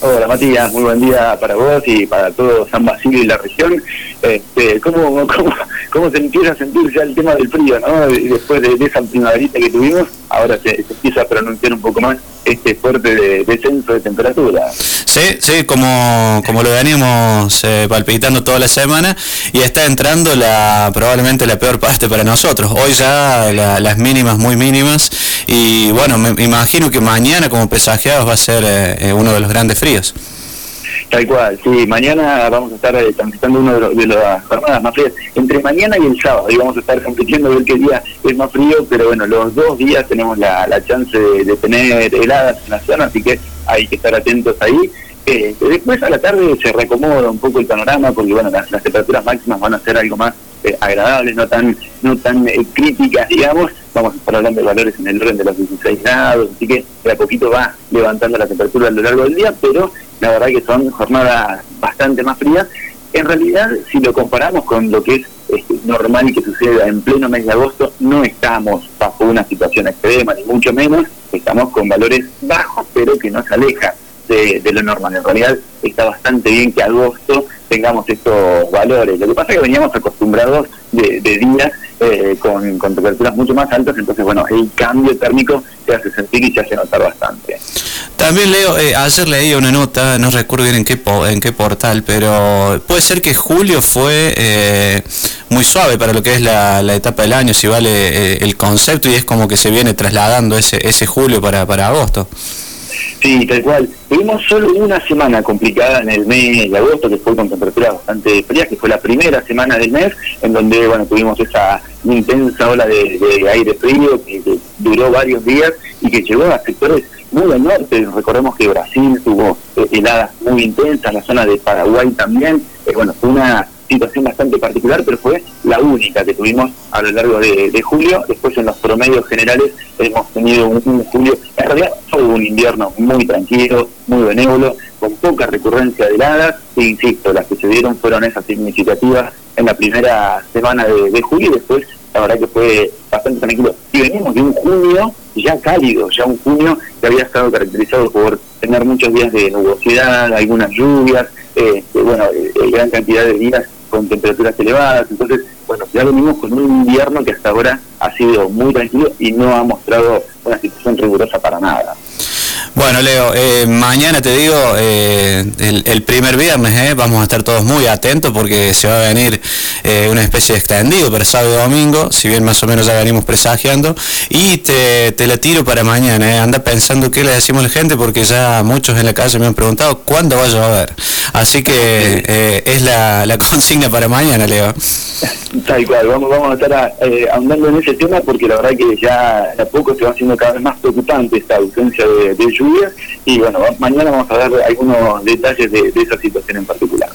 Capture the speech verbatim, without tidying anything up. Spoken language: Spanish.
Hola Matías, muy buen día para vos y para todo San Basilio y la región. Este, ¿cómo, cómo, ¿Cómo se empieza a sentir ya el tema del frío, ¿no? Después de, de esa primaverita que tuvimos, ahora se, se empieza a pronunciar un poco más este fuerte de, descenso de temperatura. Sí, sí, como, como lo veníamos eh, palpitando toda la semana, y está entrando la probablemente la peor parte para nosotros. Hoy ya la, las mínimas muy mínimas, y bueno, me imagino que mañana, como presagiados, va a ser eh, uno de los grandes fríos. Tal cual, sí, mañana vamos a estar eh, transitando uno de, lo, de las jornadas más frías, entre mañana y el sábado, y vamos a estar compitiendo a ver qué día es más frío, pero bueno, los dos días tenemos la, la chance de, de tener heladas en la zona, así que hay que estar atentos ahí. Eh, después a la tarde se reacomoda un poco el panorama, porque bueno, las, las temperaturas máximas van a ser algo más eh, agradables, no tan no tan eh, críticas, digamos. Vamos a estar hablando de valores en el orden de los dieciséis grados, así que de a poquito va levantando la temperatura a lo largo del día, pero la verdad que son jornadas bastante más frías. En realidad, si lo comparamos con lo que es este, normal que suceda en pleno mes de agosto, no estamos bajo una situación extrema, ni mucho menos, estamos con valores bajos, pero que no se aleja De, de lo normal. En realidad está bastante bien que agosto tengamos estos valores. Lo que pasa es que veníamos acostumbrados de, de días eh, con, con temperaturas mucho más altas, entonces bueno, el cambio térmico se hace sentir y se hace notar bastante. También leo, eh, ayer leí una nota, no recuerdo bien en qué po, en qué portal, pero puede ser que julio fue eh, muy suave para lo que es la, la etapa del año, si vale eh, el concepto, y es como que se viene trasladando ese, ese julio para, para agosto. Sí, tal cual. Tuvimos solo una semana complicada en el mes de agosto, que fue con temperaturas bastante frías, que fue la primera semana del mes, en donde bueno tuvimos esa intensa ola de, de aire frío que, que duró varios días y que llegó a sectores muy al norte. Recordemos que Brasil tuvo eh, heladas muy intensas, la zona de Paraguay también. Eh, bueno, fue una situación bastante particular, pero fue la única que tuvimos a lo largo de, de julio. Después en los promedios generales hemos tenido un, un julio, en realidad fue un invierno muy tranquilo, muy benévolo, con poca recurrencia de heladas, e insisto, las que se dieron fueron esas significativas en la primera semana de, de julio, y después la verdad que fue bastante tranquilo. Y venimos de un junio ya cálido, ya un junio que había estado caracterizado por tener muchos días de nubosidad, algunas lluvias, eh, bueno, eh, gran cantidad de días con temperaturas elevadas. Entonces, bueno, ya venimos con un invierno que hasta ahora ha sido muy tranquilo y no ha mostrado una situación rigurosa para nada. Bueno, Leo, eh, mañana te digo, eh, el, el primer viernes, eh, vamos a estar todos muy atentos porque se va a venir eh, una especie de extendido para sábado y domingo, si bien más o menos ya venimos presagiando, y te, te la tiro para mañana, eh, anda pensando qué le decimos a la gente, porque ya muchos en la calle me han preguntado cuándo va a llover, así que eh, es la, la consigna para mañana, Leo. Tal cual, vamos, vamos a estar eh, ahondando en ese tema, porque la verdad que ya a poco se va haciendo cada vez más preocupante esta ausencia de, de lluvias, y bueno, mañana vamos a dar algunos detalles de, de esa situación en particular.